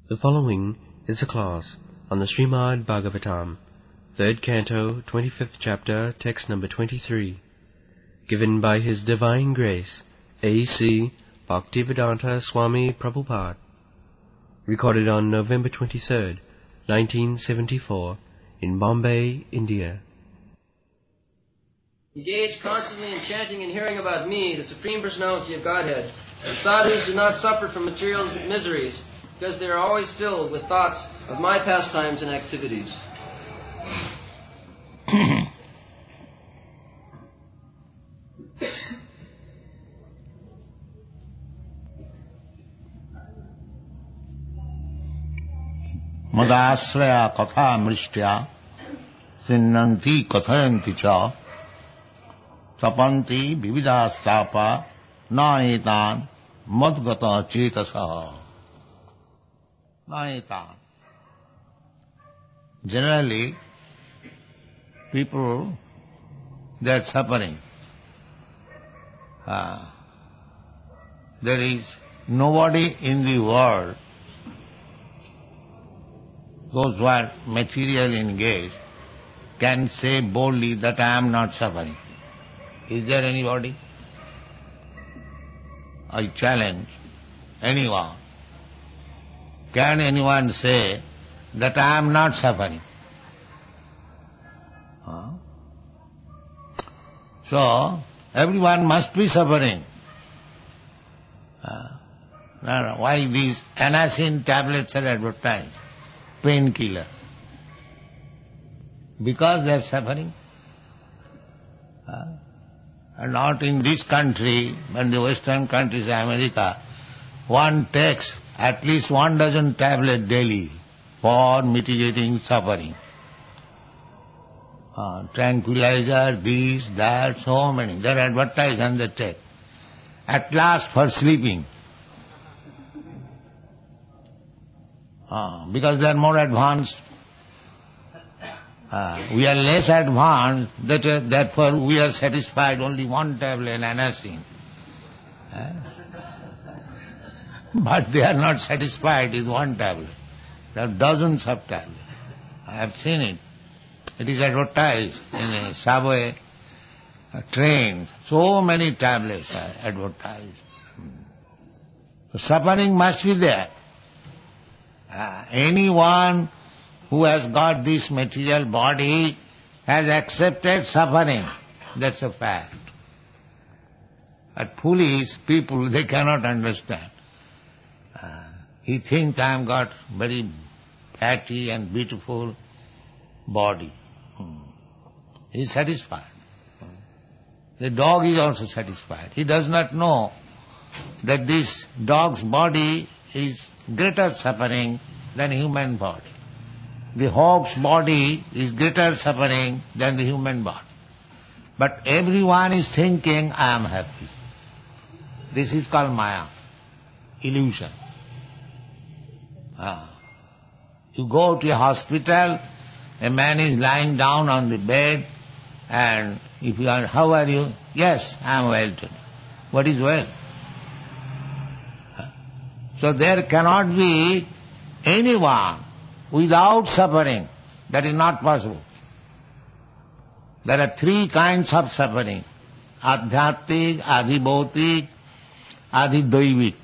The following is a class on the Srimad Bhagavatam, 3rd Canto, 25th Chapter, text number 23, given by His Divine Grace, A.C. Bhaktivedanta Swami Prabhupada, recorded on November 23rd, 1974, in Bombay, India. Engage constantly in chanting and hearing about me, the Supreme Personality of Godhead. The sadhus do not suffer from material miseries, because they are always filled with thoughts of my pastimes and activities. Madasraya katha mrishtya sinnanti kathayanti cha tapanti vividastapa naetan madgata chetasa. Naetan. Generally, people, they are suffering. There is nobody in the world, those who are materially engaged, can say boldly that I am not suffering. Is there anybody? I challenge anyone. Can anyone say that I am not suffering? So, everyone must be suffering. Why these Anacin tablets are advertised? Painkiller. Because they are suffering. And not in this country, but in the Western countries, America, one takes at least 1 dozen tablets daily for mitigating suffering. Tranquilizer, this, that, so many. They are advertised and they take. At last for sleeping. Because they are more advanced. We are less advanced, therefore we are satisfied only 1 tablet Anacin. But they are not satisfied with 1 tablet. There are dozens of tablets. I have seen it. It is advertised in a subway, a train. So many tablets are advertised. So suffering must be there. Anyone who has got this material body has accepted suffering. That's a fact. But foolish people, they cannot understand. He thinks I have got very fatty and beautiful body. He is satisfied. The dog is also satisfied. He does not know that this dog's body is greater suffering than human body. The hawk's body is greater suffering than the human body. But everyone is thinking, I am happy. This is called Maya, illusion. You go to a hospital, a man is lying down on the bed, and if you are, how are you? Yes, I am well today. What is well? So there cannot be anyone without suffering. That is not possible. There are 3 kinds of suffering. Adhyattik, adhibhautik, adhidaivik.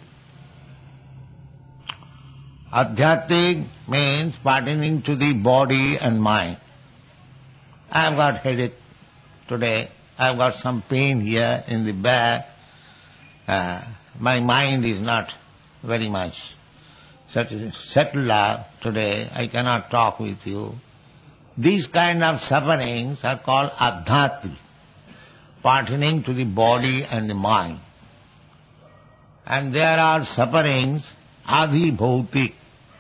Adhyattik means pertaining to the body and mind. I have got headache today. I have got some pain here in the back. My mind is not very much settled today. I cannot talk with you. These kind of sufferings are called adhyattik, pertaining to the body and the mind. And there are sufferings adhibhautik.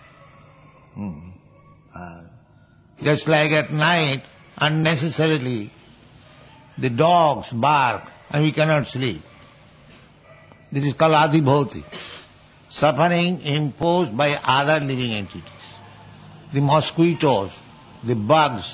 Just like at night, unnecessarily, the dogs bark and we cannot sleep. This is called adhibhautik. Suffering imposed by other living entities. The mosquitoes, the bugs,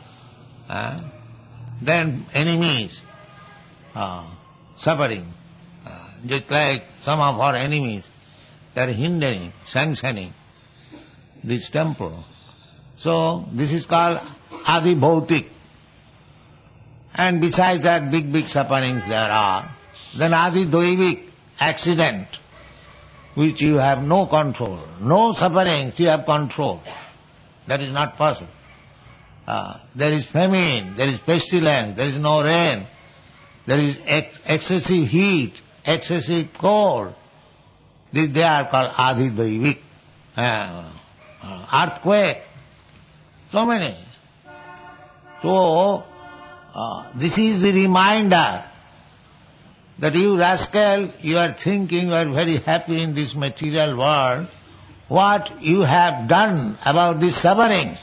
then enemies, suffering. Just like some of our enemies, they are hindering, sanctioning this temple. So this is called Adi Bhautik. And besides that, big sufferings there are. Then Adi Doivik, accident, which you have no control. No sufferings you have control. That is not possible. There is famine, there is pestilence, there is no rain, there is excessive heat, excessive cold. They are called Adi Doivik. Earthquake, so many. So, this is the reminder that you rascal, you are thinking you are very happy in this material world, what you have done about these sufferings.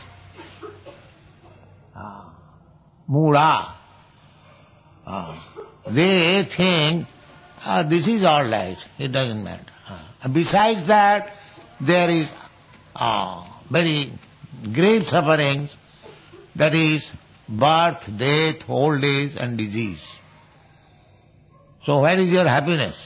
Mura. They think, this is all right, it doesn't matter. Besides that, there is very great sufferings, that is birth, death, old age and disease. So where is your happiness?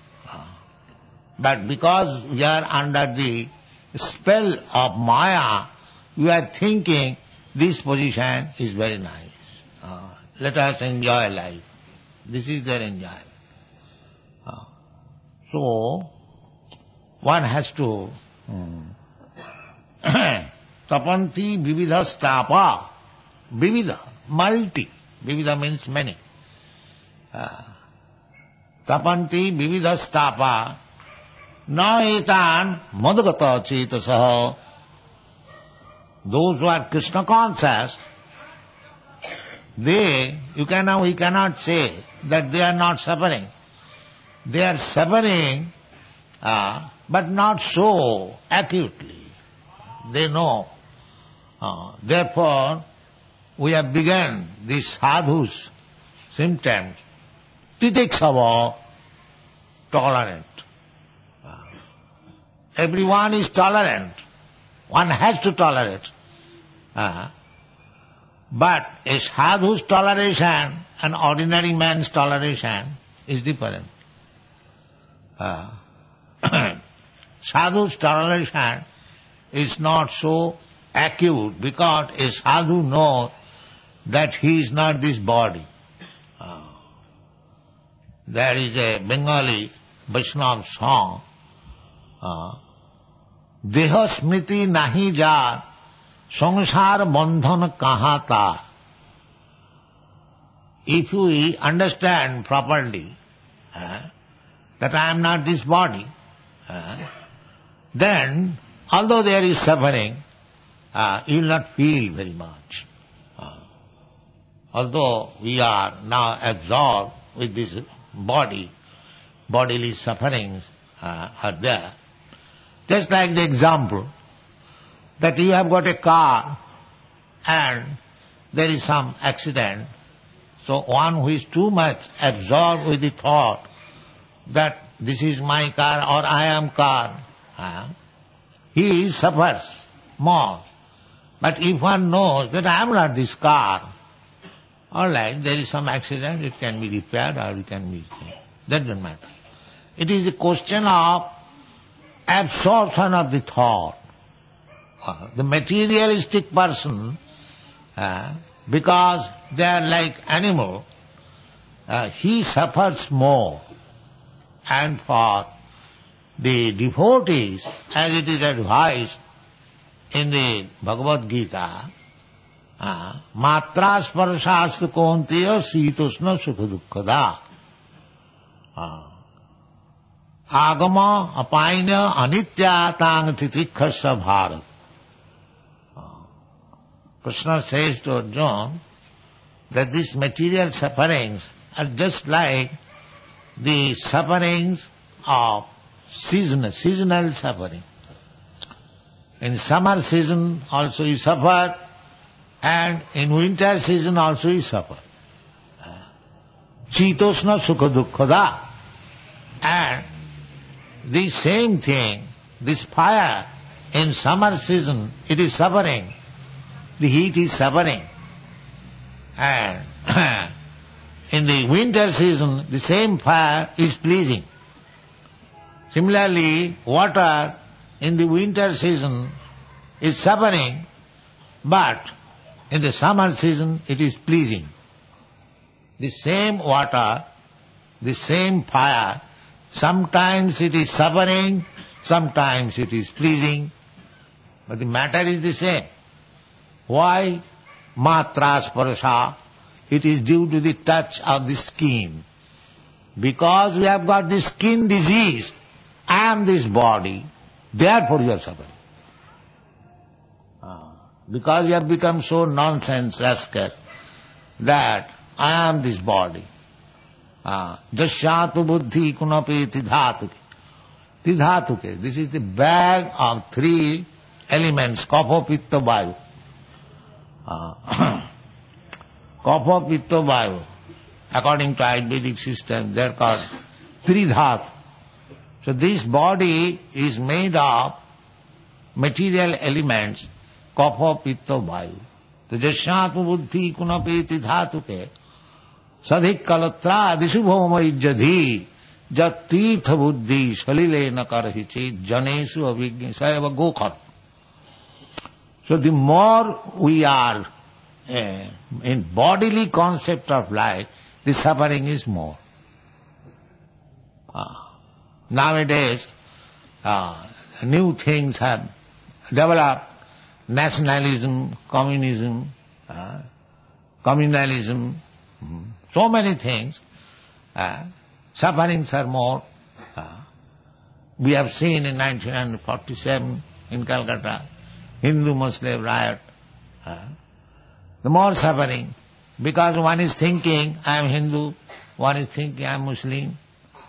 But because we are under the spell of Maya, we are thinking this position is very nice. Let us enjoy life. This is their enjoyment. So, one has to tapanti vividha stapa. Vividha, multi. Vividha means many. Tapanti vividha stapa na etan madhagata chetasaha. Those who are Krishna conscious, we cannot say that they are not suffering. They are suffering, but not so acutely. They know. Therefore, we have begun this sadhu's symptoms. Titiksava, tolerant. Everyone is tolerant. One has to tolerate. But a sadhu's toleration and ordinary man's toleration is different. Sadhu's toleration is not so acute because a sadhu knows that he is not this body. There is a Bengali Vaishnava song, Deha smriti nahi jaar, sangsar bandhan kahan tar. If we understand properly that I am not this body, then although there is suffering, you will not feel very much. Although we are now absorbed with this body, bodily sufferings are there. Just like the example that you have got a car and there is some accident, so one who is too much absorbed with the thought that this is my car or I am car, he suffers more. But if one knows that I am not this car, all right, there is some accident, it can be repaired or it can be... That doesn't matter. It is a question of absorption of the thought. The materialistic person, because they are like animal, he suffers more. And for the devotees, as it is advised in the Bhagavad Gita, matra sparsastu konteya sītusna sukha dukkhada. Agama apainya anitya tang titikhasya bharat. Krishna says to Arjuna that these material sufferings are just like the sufferings of seasonal suffering. In summer season also you suffer, and in winter season also you suffer. Chitosna sukha dukkhada. And the same thing, this fire, in summer season it is suffering, the heat is suffering. And in the winter season the same fire is pleasing. Similarly, water in the winter season is suffering, but in the summer season it is pleasing. The same water, the same fire, sometimes it is suffering, sometimes it is pleasing, but the matter is the same. Why? Matra sparasha. It is due to the touch of the skin. Because we have got the skin disease, I am this body, therefore you are suffering. Because you have become so nonsense rascal that I am this body. Jasyatu buddhi kunapi tidhatuke. Tidhatuke. This is the bag of three elements, kapha, pitta, vayu. Kapha, pitta, vayu. According to Ayurvedic system, they are called tridhatu. So this body is made of material elements, kapha, pitta, vayu. So jasyatu buddhi kunapi tidhatuke. Sadhik kalatra disubhoma ijjadhi jat tirtha buddhi salile nakarahi chit janesu avigni sayava gokhar. So the more we are in bodily concept of life, the suffering is more. Nowadays, new things have developed, nationalism, communism, communalism, so many things. Sufferings are more. We have seen in 1947 in Calcutta, Hindu-Muslim riot. The more suffering, because one is thinking, I am Hindu, one is thinking, I am Muslim.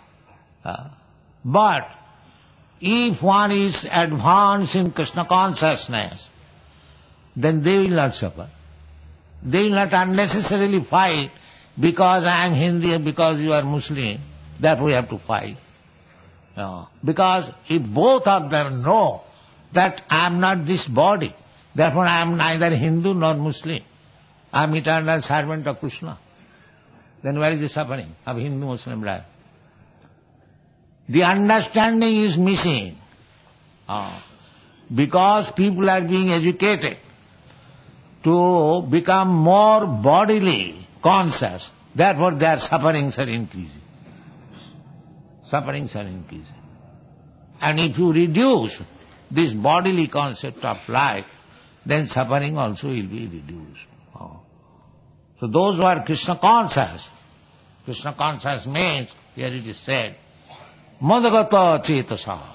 But if one is advanced in Krishna consciousness, then they will not suffer. They will not unnecessarily fight because I am Hindu, because you are Muslim, that we have to fight. No. Because if both of them know that I am not this body, therefore I am neither Hindu nor Muslim, I am eternal servant of Krishna, then where is the suffering of Hindu-Muslim life? The understanding is missing. Because people are being educated to become more bodily conscious, therefore their sufferings are increasing. Sufferings are increasing. And if you reduce this bodily concept of life, then suffering also will be reduced. So those who are Krishna conscious means, here it is said, madgata cetasa.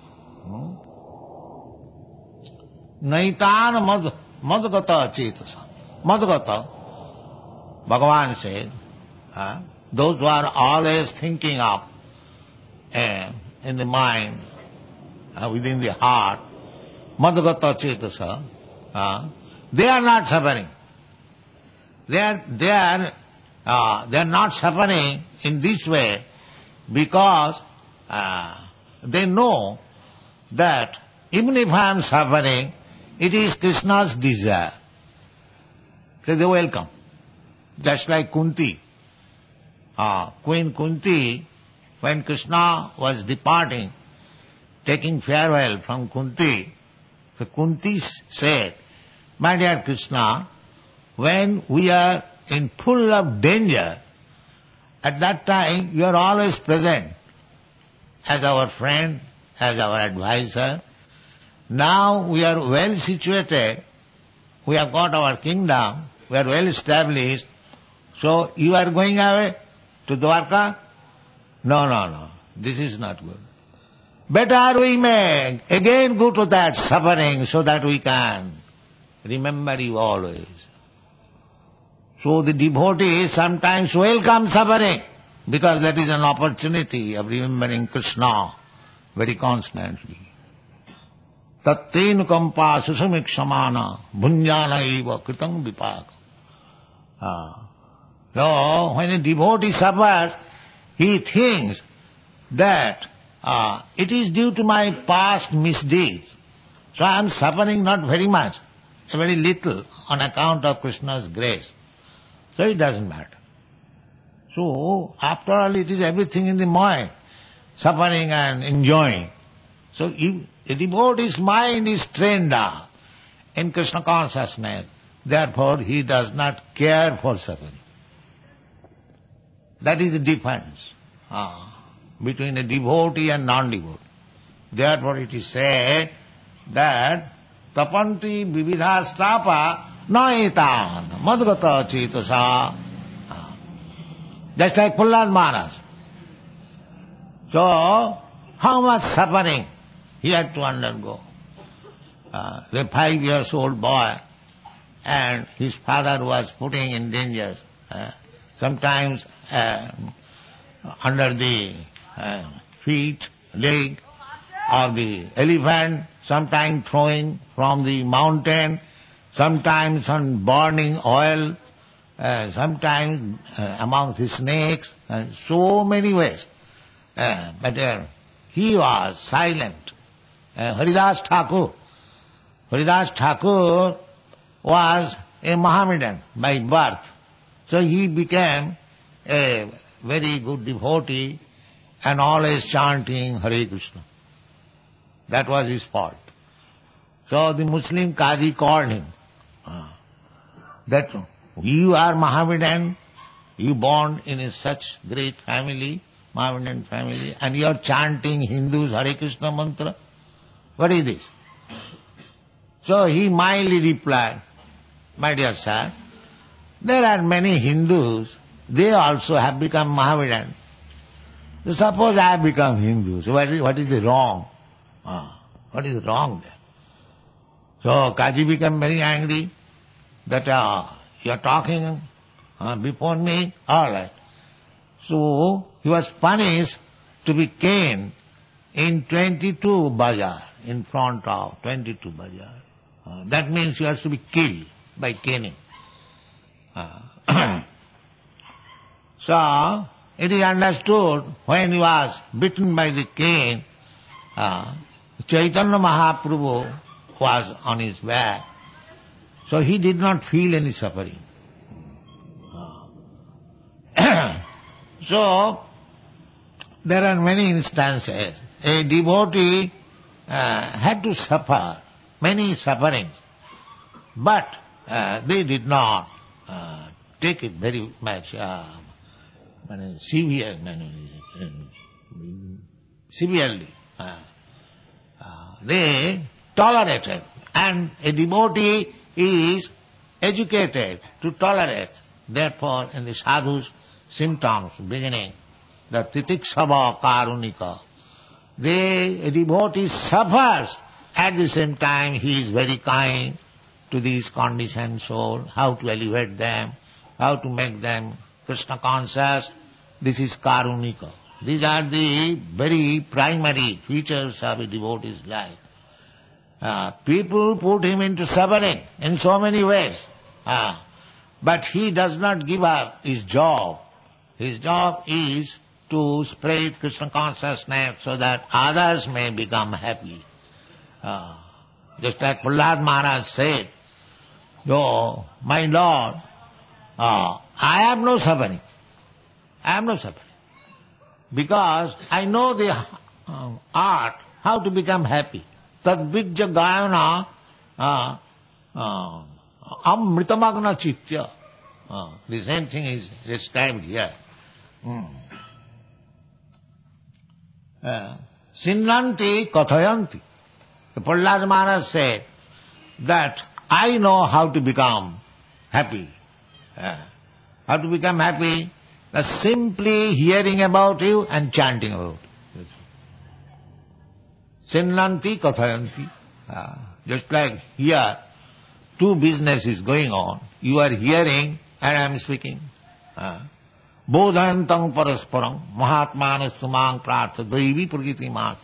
Naitan madgata cetasa. Madgata, Bhagavan said, those who are always thinking of in the mind, within the heart, madgata cetasa, they are not suffering. They are not suffering in this way because they know that even if I am suffering, it is Krishna's desire. So they welcome. Just like Kunti. Queen Kunti, when Krishna was departing, taking farewell from Kunti, so Kunti said, my dear Krishna, when we are in full of danger, at that time you are always present as our friend, as our advisor. Now we are well situated, we have got our kingdom, we are well established, so you are going away to Dwarka? No, this is not good. Better we may again go to that suffering so that we can remember you always. So the devotee sometimes welcome suffering because that is an opportunity of remembering Krishna very constantly. Tattenu kampa susamiksamana bhunjana eva kritam vipaka. So when a devotee suffers, he thinks that it is due to my past misdeeds. So I am suffering not very much, very little on account of Krishna's grace. So it doesn't matter. So after all it is everything in the mind, suffering and enjoying. So if the devotee's mind is trained up in Krishna consciousness. Therefore, he does not care for suffering. That is the difference between a devotee and non-devotee. Therefore, it is said that tapanti vividhastapa naitan madgata cetasa. Just like Prahlad Maharaj. So, how much suffering he had to undergo. The 5-year-old boy, and his father was putting in danger, sometimes under the feet, leg of the elephant, sometimes throwing from the mountain, sometimes on burning oil, sometimes among the snakes, and so many ways. But he was silent. Haridas Thakur was a Mohammedan by birth. So he became a very good devotee and always chanting Hare Krishna. That was his fault. So the Muslim Qazi called him that you are Mohammedan, you born in a such great family, Mohammedan family, and you are chanting Hindus Hare Krishna mantra. What is this? So he mildly replied, my dear sir, there are many Hindus, they also have become Mohammedan. So suppose I have become Hindu, so what is the wrong? What is wrong there? So Kaji became very angry that you are talking before me, all right. So he was punished to be caned in 22 bazaar, in front of 22 bazaar. That means he has to be killed by caning. So it is understood when he was bitten by the cane, Chaitanya Mahaprabhu was on his back, so he did not feel any suffering. So there are many instances. A devotee had to suffer many sufferings, but they did not take it very much severely. They tolerated, and a devotee is educated to tolerate. Therefore, in the sadhu's symptoms beginning, the titikshava karunika, a devotee suffers, at the same time he is very kind to these conditioned souls, how to elevate them, how to make them Krishna conscious. This is karunika. These are the very primary features of a devotee's life. People put him into suffering in so many ways, but he does not give up his job. His job is to spread Krishna consciousness so that others may become happy. Just like Prahlad Maharaj said, "Oh, my Lord, I have no suffering. I have no suffering. Because I know the art, how to become happy. Tadvijja gayana amritamagna chitya." The same thing is described here. Sinnanti kathayanti. Prahlad Maharaj said that I know how to become happy. How to become happy? Simply hearing about you and chanting about you. Sinnanti kathayanti. Just like here, two businesses going on. You are hearing and I am speaking. Bodhayantang parasparam mahatmana sumang prartha daivi pragiti mas.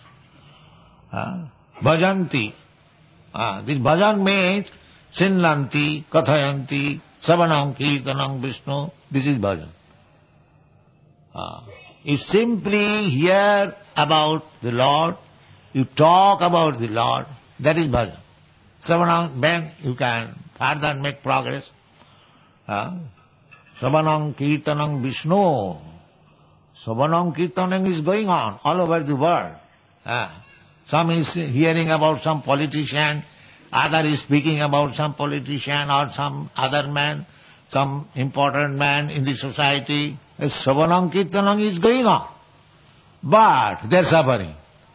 Bhajanti. This bhajan means sinnanti, kathayanti, savanam kirtanam Vishnu. This is bhajan. You simply hear about the Lord, you talk about the Lord, that is bhajan. Savanam, then you can further make progress. Savanam kirtanam Vishnu. Savanam kirtanam is going on all over the world. Some is hearing about some politician Other is speaking about some politician or some other man, some important man in the society. Shravanam Kirtanam is going on. But they're suffering.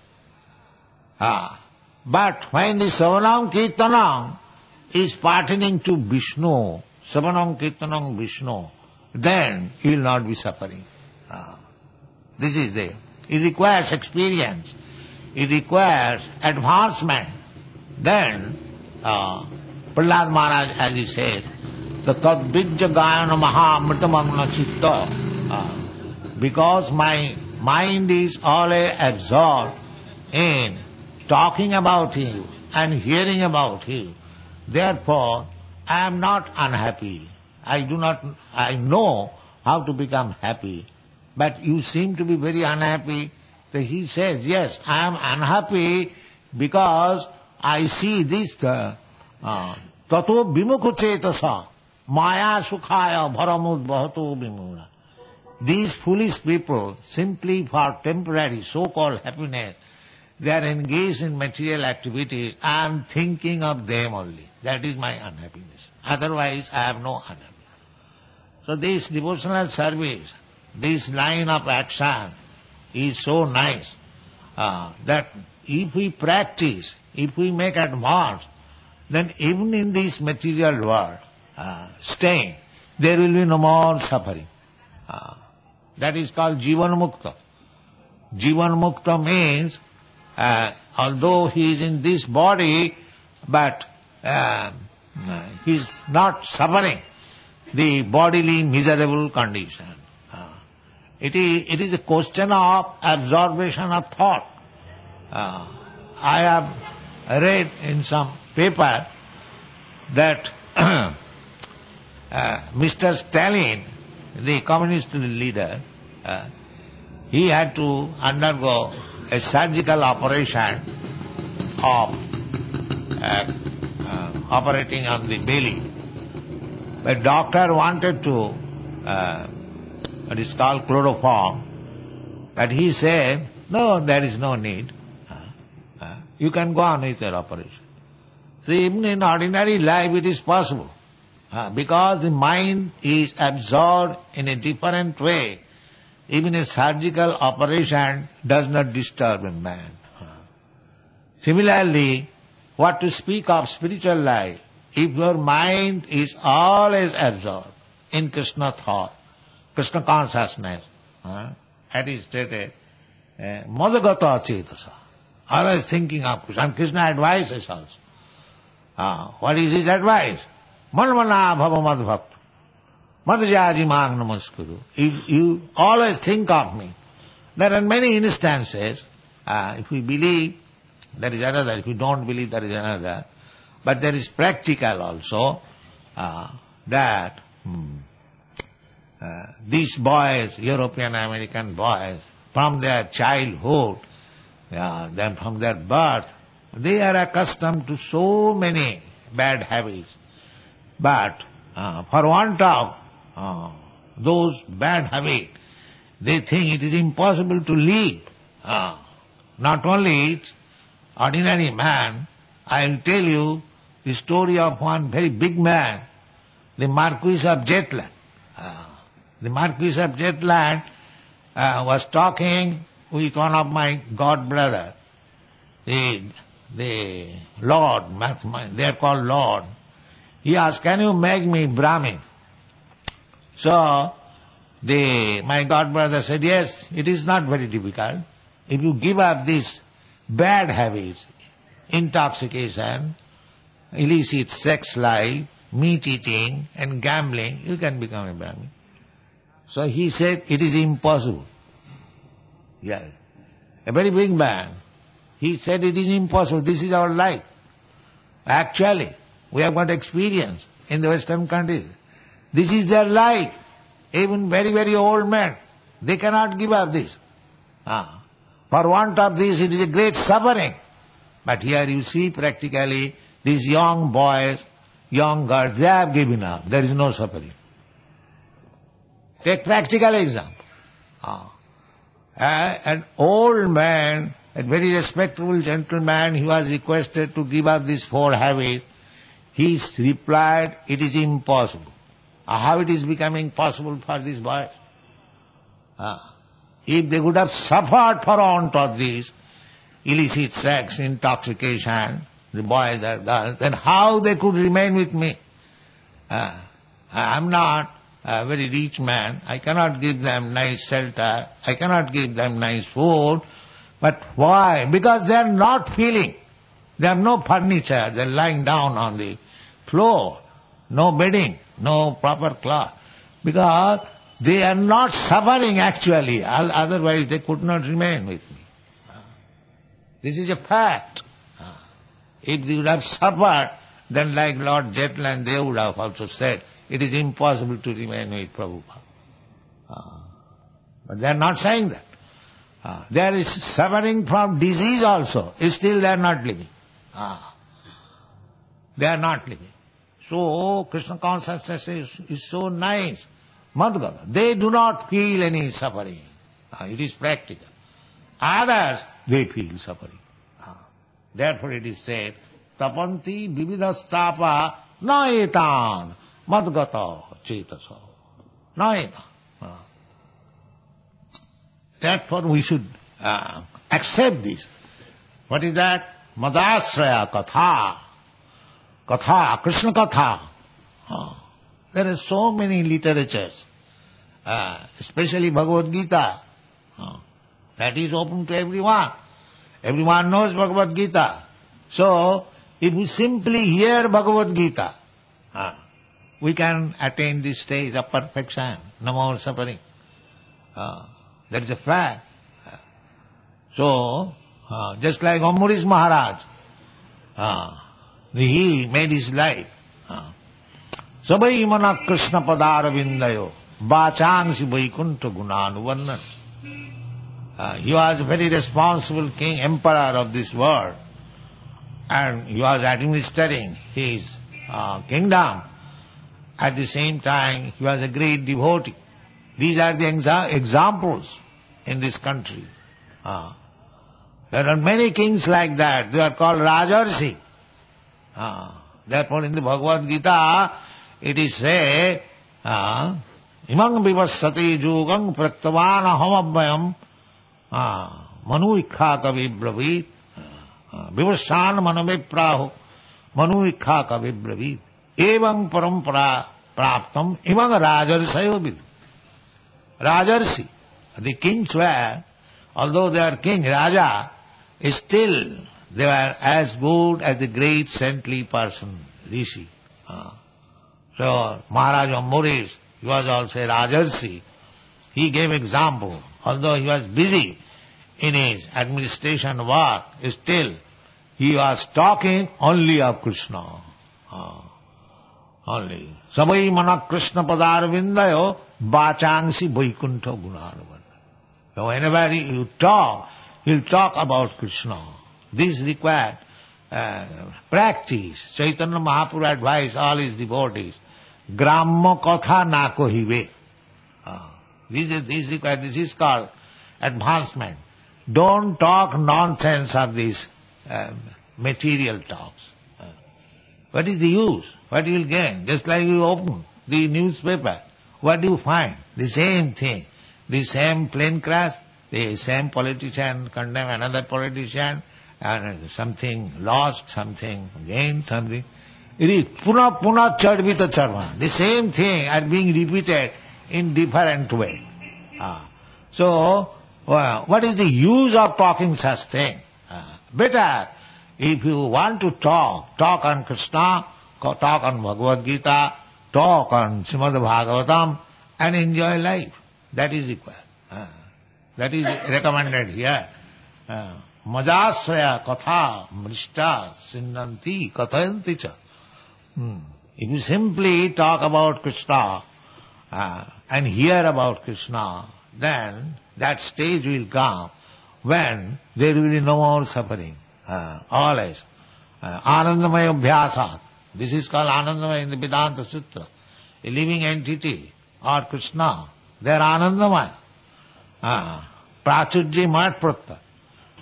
But when the Shravanam Kirtanam is pertaining to Vishnu, Shravanam Kirtanam Vishnu, then he will not be suffering. This is there. It requires experience. It requires advancement. Then, Prahlad Maharaj, as he says, the Tadvijja Gayana Maha Amritamagna Chitta, because my mind is always absorbed in talking about Him and hearing about Him. Therefore, I am not unhappy. I know how to become happy. But you seem to be very unhappy. So he says, yes, I am unhappy because I see this tato vimukha cetasa maya sukhaya bharamud bhato vimura. These foolish people, simply for temporary so-called happiness, they are engaged in material activity. I am thinking of them only. That is my unhappiness. Otherwise, I have no unhappiness. So this devotional service, this line of action is so nice that if we practice, if we make advance, then even in this material world, staying, there will be no more suffering. That is called Jivan Mukta. Jivan Mukta means, although he is in this body, but he is not suffering the bodily miserable condition. It is a question of absorption of thought. I have read in some paper that Mr. Stalin, the communist leader, he had to undergo a surgical operation of operating on the belly. The doctor wanted to, what is called chloroform, but he said, no, there is no need. You can go on with your operation. So even in ordinary life it is possible. Because the mind is absorbed in a different way, even a surgical operation does not disturb a man. Similarly, what to speak of spiritual life, if your mind is always absorbed in Krishna thought, Krishna consciousness, that is stated, madagata cetasa, always thinking of Krishna. And Krishna advises also. What is his advice? Manmana bhava madbhakta, madhyaji mang namaskuru. You always think of me. There are many instances, if we believe, there is another. If you don't believe, there is another. But there is practical also, that these boys, European American boys, from their childhood, then from their birth, they are accustomed to so many bad habits. But for want of those bad habits, they think it is impossible to live. Not only ordinary man, I will tell you the story of one very big man, the Marquis of Jetland. The Marquis of Jetland was talking with one of my god brother, the Lord, they are called Lord. He asked, can you make me Brahmin? So my god brother said, yes, it is not very difficult. If you give up these bad habits, intoxication, illicit sex life, meat eating and gambling, you can become a Brahmin. So he said, it is impossible. Yeah. A very big man. He said, it is impossible. This is our life. Actually, we have got experience in the Western countries. This is their life. Even very, very old men, they cannot give up this. For want of this, it is a great suffering. But here you see practically these young boys, young girls, they have given up. There is no suffering. Take practical example. An old man A very respectable gentleman, he was requested to give up these 4 habits. He replied, it is impossible. How it is becoming possible for these boys? If they would have suffered for want of this illicit sex, intoxication, the boys or girls, then how they could remain with me? I am not a very rich man. I cannot give them nice shelter. I cannot give them nice food. But why? Because they are not feeling. They have no furniture. They are lying down on the floor. No bedding, no proper cloth. Because they are not suffering actually. Otherwise they could not remain with me. This is a fact. If they would have suffered, then like Lord Jetland, they would have also said, it is impossible to remain with Prabhupada. But they are not saying that. There is suffering from disease also. Still they are not living. They are not living. So Krishna consciousness is so nice. Madhgata. They do not feel any suffering. It is practical. Others, they feel suffering. Therefore it is said, tapanti vividastapa naetan madgata cetasa. Naetan. Therefore we should accept this. What is that? Madasraya katha. Katha, Krishna katha. There are so many literatures, especially Bhagavad Gita. That is open to everyone. Everyone knows Bhagavad Gita. So, if we simply hear Bhagavad Gita, we can attain this stage of perfection, no more suffering. That is a fact. So, just like Ambarish Maharaj, he made his life. Sabai mana Krishna padara vindayo, bachangsi vaikuntha gunanuvarnan. He was a very responsible king, emperor of this world, and he was administering his kingdom. At the same time, he was a great devotee. These are the examples in this country. There are many kings like that. They are called Rajarsi. Therefore in the Bhagavad Gita, it is said, imang vivassati jugam praktavana hamabhyam manu ikha kavi bravit vivassan manavipraho manu ikha kavi bravit evang parampara praptam imang rajarsayo vidu. Rajarsi, the kings were, although they are king, Raja, still they were as good as the great saintly person, Rishi. So Maharaj Ambarish, he was also a Rajarsi. He gave example. Although he was busy in his administration work, still he was talking only of Krishna. Only. Sabai mana Krishna padarvindayo bachangsi vaikuntha gunarvan. So whenever you talk, he'll talk about Krishna. This required practice. Chaitanya Mahaprabhu advised all his devotees, Gramma katha na kohive. This is called advancement. Don't talk nonsense of these material talks. What is the use? What you will gain? Just like you open the newspaper, what do you find? The same thing. The same plane crash, the same politician condemn another politician, and something lost, something gained, something. It is puna chadvita charma. The same thing are being repeated in different way. So, what is the use of talking such thing? Better, if you want to talk on Krishna, talk on Bhagavad Gita, talk on Srimad Bhagavatam, and enjoy life. That is required. That is recommended here. Majasraya katha mrishta sinnanti kathayanti cha. If you simply talk about Krishna and hear about Krishna, then that stage will come when there will be no more suffering. Always. Anandamaya abhyasat. This is called Anandamaya in the Vedanta Sutra. A living entity or Krishna, they are Anandamaya. Prachurji mat pratta.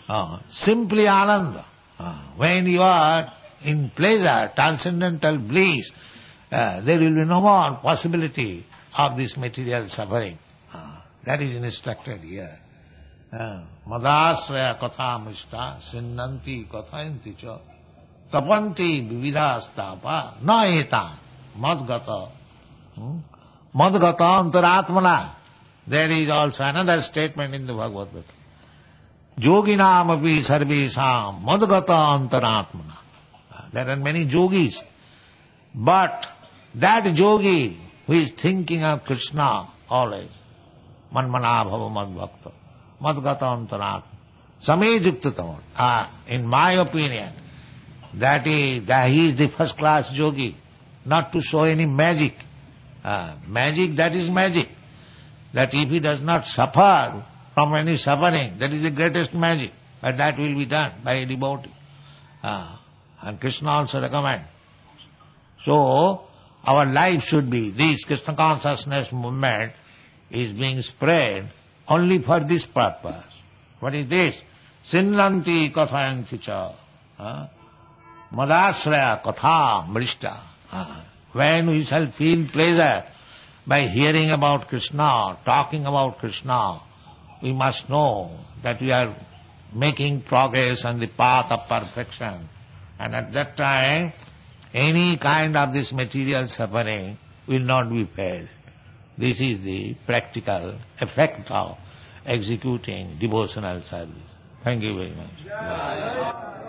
Simply ananda. When you are in pleasure, transcendental bliss, there will be no more possibility of this material suffering. That is instructed here. Madasraya katha mishta sinnanti kathayanti cha tapanti vividhastapa na etam madgata. Madgata antaratmana. There is also another statement in the Bhagavad Gita. Yoginam api sarvesam madgata antaratmana. There are many yogis, but that yogi who is thinking of Krishna always, manmana bhava madbhakta, madgata antaratmana, same yuktatam. In my opinion, that he is the first class yogi, not to show any magic. Magic, that is magic. That if he does not suffer from any suffering, that is the greatest magic. But that will be done by a devotee. And Krishna also recommends. So, our life should be, this Krishna consciousness movement is being spread only for this purpose. What is this? Sinnanti kathayanti cha. Madasraya katha mrishta. When we shall feel pleasure by hearing about Krishna, talking about Krishna, we must know that we are making progress on the path of perfection. And at that time, any kind of this material suffering will not be felt. This is the practical effect of executing devotional service. Thank you very much.